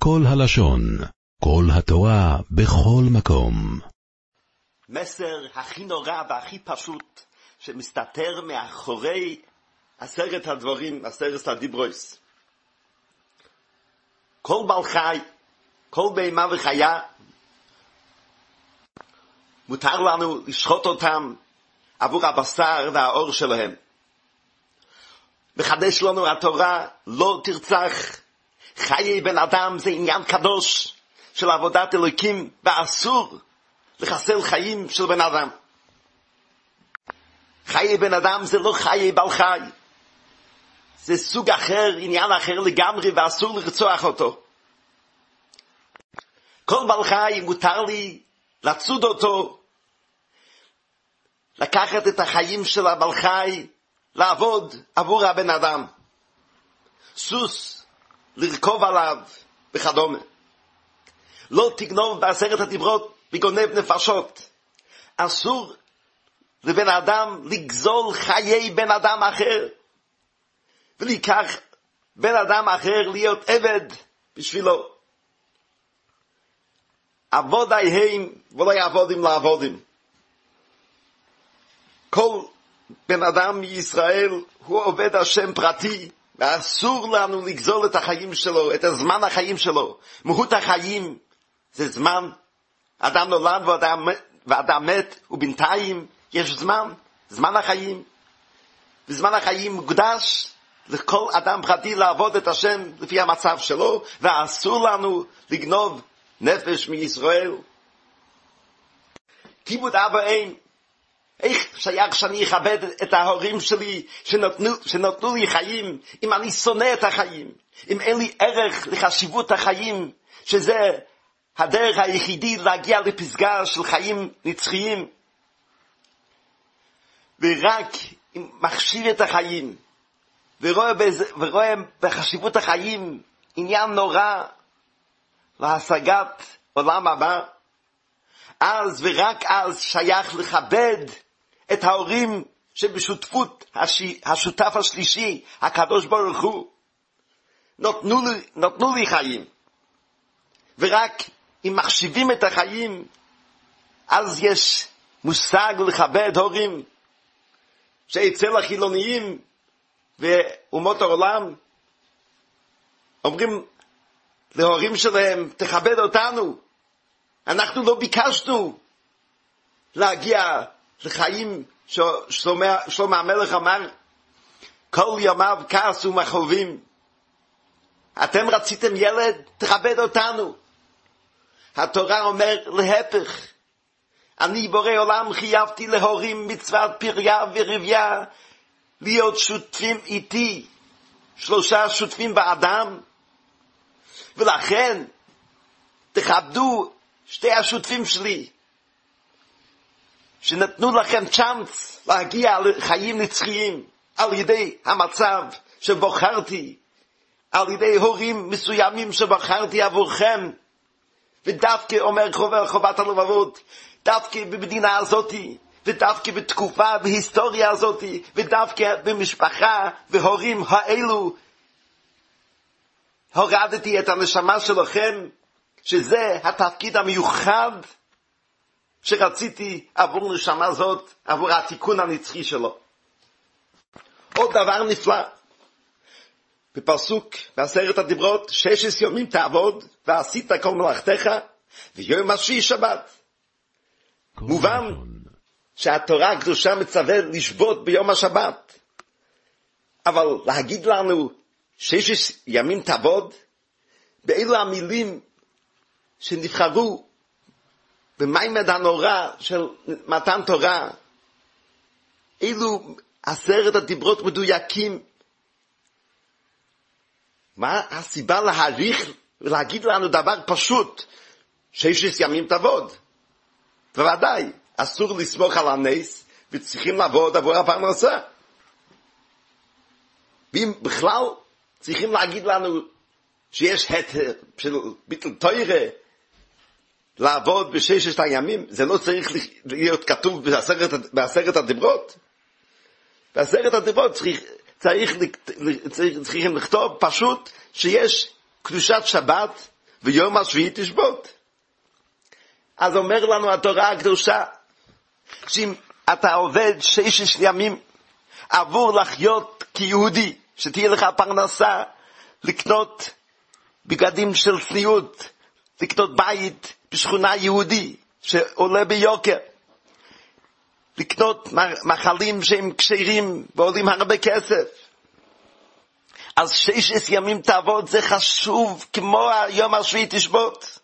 כל הלשון, כל התורה, בכל מקום. מסר הכי נורא והכי פשוט שמסתתר מאחורי 10 הדברים, 10 הדיברויס. כל בעל חי, כל בהמה וחיה, מותר לנו לשחוט אותם עבור הבשר והאור שלהם. מחדש לנו התורה, לא תרצח. חיי בן אדם זה עניין קדוש של עבודת אלוקים, ואסור לחסל חיים של בן אדם. חיי בן אדם זה לא חיי בעל חי, זה סוג אחר, עניין אחר לגמרי, ואסור לרצוח אותו. כל בעל חי מותר לי לצוד אותו, לקחת את החיים של הבעל חי, לעבוד עבור הבן אדם. סוס, לרכוב עליו וכדומה. לא תגנוב ב10 הדיברות וגונב נפשות. אסור לבן אדם לגזול חיי בן אדם אחר, ולקח בן אדם אחר להיות עבד בשבילו. עבודי הם ולא יעבודים לעבודים. כל בן אדם מישראל הוא עובד השם פרטי, ואסור לנו לגזול את החיים שלו, את הזמן החיים שלו. מהות החיים זה זמן. אדם נולד ואדם מת, ובינתיים יש זמן החיים. וזמן החיים מוקדש לכל אדם פרטי לעבוד את השם לפי המצב שלו, ואסור לנו לגנוב נפש מישראל. כיבוד אב ואם, איך שייך שאני אכבד את ההורים שלי שנתנו לי חיים, אם אני שונא את החיים, אם אין לי ערך לחשיבות החיים, שזה הדרך היחידי להגיע לפסגה של חיים נצחיים. ורק אם מחשיב את החיים ורואה בחשיבות החיים עניין נורא להשגת עולם הבא, אז ורק אז שייך לכבד את ההורים שבשותפות השותף השלישי, הקדוש ברוך הוא, נתנו לי חיים. ורק אם מחשיבים את החיים, אז יש מושג לכבד הורים. שאצל החילוניים ואומות העולם אומרים להורים שלהם, תכבד אותנו, אנחנו לא ביקשנו להגיע לחיים. שלמה המלך אמר, כל ימיו כעס ומכאובים. אתם רציתם ילד, תכבד אותנו. התורה אומר להפך, אני בורא עולם חייבתי להורים מצוות פריה ורביה להיות שותפים איתי, 3 שותפים באדם, ולכן תכבדו 2 השותפים שלי שנתנו לכם צ'אנס להגיע לחיים נצחיים על ידי המצב שבוחרתי, על ידי הורים מסוימים שבחרתי עבורכם. ודווקא אומר חובת הלבבות, דווקא במדינה הזאת, ודווקא בתקופה בהיסטוריה הזאת, ודווקא במשפחה והורים האלו הורדתי את הנשמה שלכם, שזה התפקיד המיוחד שרציתי עבור נשמה זאת, עבור התיקון הנצחי שלו. עוד דבר נפלא, בפסוק ב10 הדיברות, 16 ימים תעבוד ועשית כל מלאכתך ויום השביעי שבת. מובן שהתורה הקדושה מצווה לשבות ביום השבת, אבל להגיד לנו 16 ימים תעבוד, באילו המילים שנבחרו במעמד הנורא של מתן תורה, אילו 10 הדיברות מדויקים. מה הסיבה להעריך ולהגיד לנו דבר פשוט, 16 ימים תעבוד? בוודאי, אסור לסמוך על הנס, וצריכים לעבוד עבור הפרנסה. ואם בכלל צריכים להגיד לנו שיש התר של ביטל תורה לעבוד ב16 הימים, זה לא צריך להיות כתוב ב10 הדיברות. ב10 הדיברות צריכים לכתוב פשוט שיש קדושת שבת ויום השביעי תשבות. אז אומר לנו התורה הקדושה, שאם אתה עובד 6 ימים עבור לחיות כיהודי, שתהיה לך פרנסה, לקנות בגדים של צניעות, לקנות בית בשכונה יהודי שעולה ביוקר, לקנות מחלים שהם כשרים ועולים הרבה כסף. אז 6 ימים תעבוד, זה חשוב כמו היום השביעי תשבות.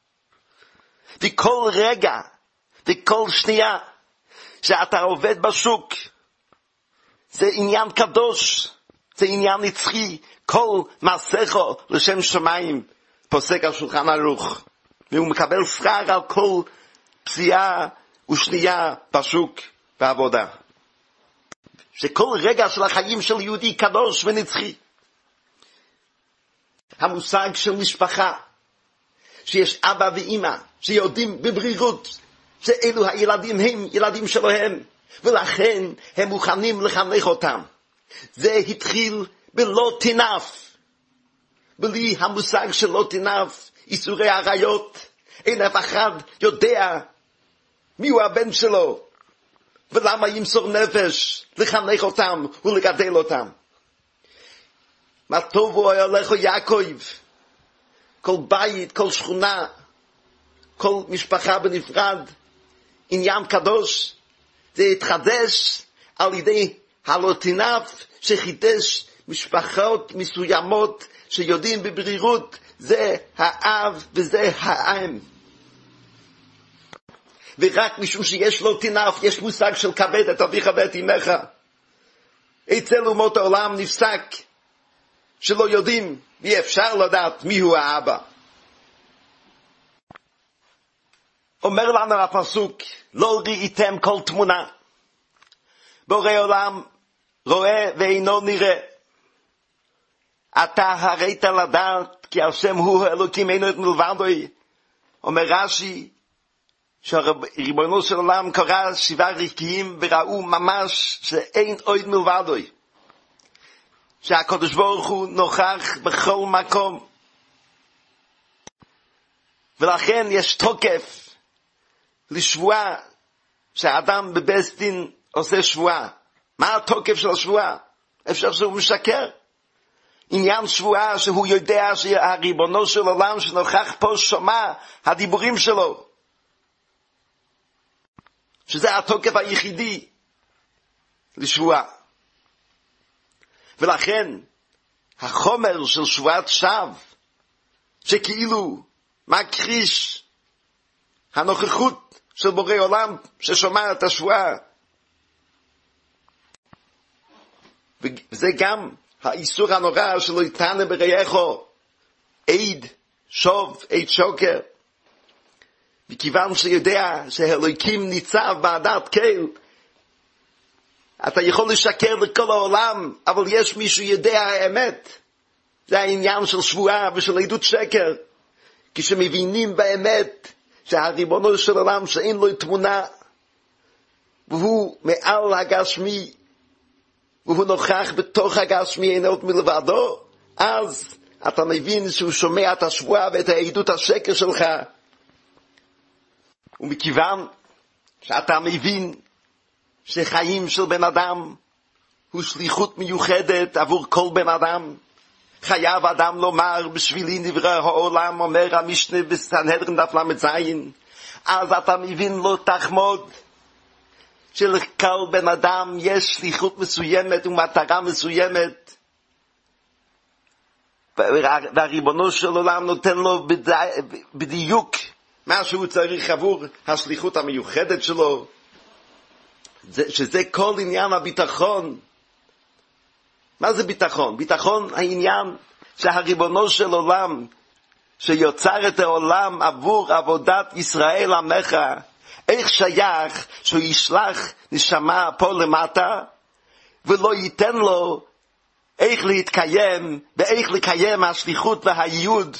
וכל רגע וכל שנייה שאתה עובד בשוק, זה עניין קדוש, זה עניין נצחי. כל מעשיכו לשם שמיים, פוסק השולחן ערוך, והוא מקבל שכר על כל פסיעה ושנייה בשוק בעבודה. שכל רגע של החיים של יהודי קדוש ונצחי. המושג של משפחה, שיש אבא ואמא שיודעים בברירות שאלו הילדים הם ילדים שלהם, ולכן הם מוכנים לחנך אותם. זה התחיל בלא תנף. בלי המושג של לא תנף, איסורי עריות, אין אף אחד יודע מיהו הבן שלו, ולמה ימסור נפש לחנך אותם ולגדל אותם. מה טוב הוא הולך יעקב, כל בית, כל שכונה, כל משפחה בנפרד, עניין קדוש, זה התחדש על ידי הלוטינף שחידש משפחות מסוימות שיודעים בברירות, זה האב וזה האם. ורק משום שיש לוטינף, יש מושג של כבד את אביך ואת אמך. אצל אומות העולם נפסק שלא יודעים ואי אפשר לדעת מיהו האבא. אומר לנו הפסוק, לא ראיתם כל תמונה. בורא עולם רואה ואינו נראה. אתה הרית לדעת כי השם הוא אלוקים אינו את מלבדו. אומר רש"י שריבונו של עולם קרא 7 רקיעים וראו ממש שאין עוד מלבדו. שהקדוש ברוך הוא נוכח בכל מקום. ולכן יש תוקף לשבועה שהאדם בבית דין עושה שבועה. מה התוקף של השבועה? אפשר שהוא משקר. עניין שבועה שהוא יודע שהריבונו של עולם שנוכח פה שומע הדיבורים שלו. שזה התוקף היחידי לשבועה. ולכן החומר של שבועת שווא, שכאילו מכחיש הנוכחות של בורא עולם ששומע את השבועה, וזה גם האיסור הנורא שלא יתנה ברעיךו עד שוב, עד שוקר, מכיוון שיודע שהאלוקים ניצב בעדת כל, אתה יכול לשקר לכל העולם, אבל יש מישהו יודע האמת. זה העניין של שבועה ושל עדות שקר. כשמבינים באמת שהריבונו של עולם שאין לו תמונה, והוא מעל הגשמי, והוא נוכח בתוך הגשמי אין עוד מלבדו, אז אתה מבין שהוא שומע את השבועה ואת העדות השקר שלך. ומכיוון שאתה מבין שחיים של בן אדם הוא שליחות מיוחדת עבור כל בן אדם, חייב אדם לומר בשבילי נברא העולם, אומר המשנה בסנהדרין דף ל"ז, אז אתה מבין לא תחמוד שלכל בן אדם יש שליחות מסוימת ומטרה מסוימת, והריבונו של עולם נותן לו בדיוק מה שהוא צריך עבור השליחות המיוחדת שלו, שזה כל עניין הביטחון. מה זה ביטחון? ביטחון העניין שהריבונו של עולם שיוצר את העולם עבור עבודת ישראל עמך, איך שייך שהוא ישלח נשמה פה למטה ולא ייתן לו איך להתקיים ואיך לקיים השליחות והייעוד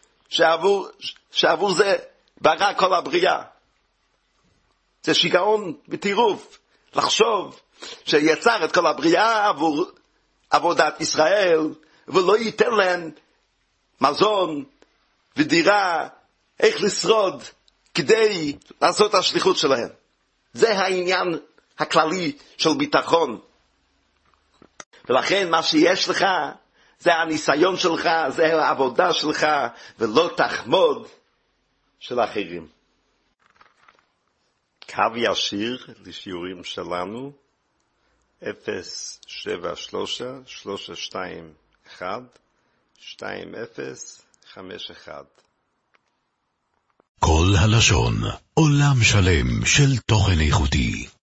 שעבור זה ברא כל הבריאה. זה שיגעון בטירוף לחשוב שיצר את כל הבריאה עבור עבודת ישראל ולא ייתן להם מזון ודירה איך לשרוד כדי לעשות את השליחות שלהם. זה העניין הכללי של ביטחון. ולכן מה שיש לך, זה הניסיון שלך, זה העבודה שלך, ולא תחמוד של אחרים. קו ישיר לשיעורים שלנו, 072-321-2051. כל הלשון, עולם שלם של תוכן איכותי.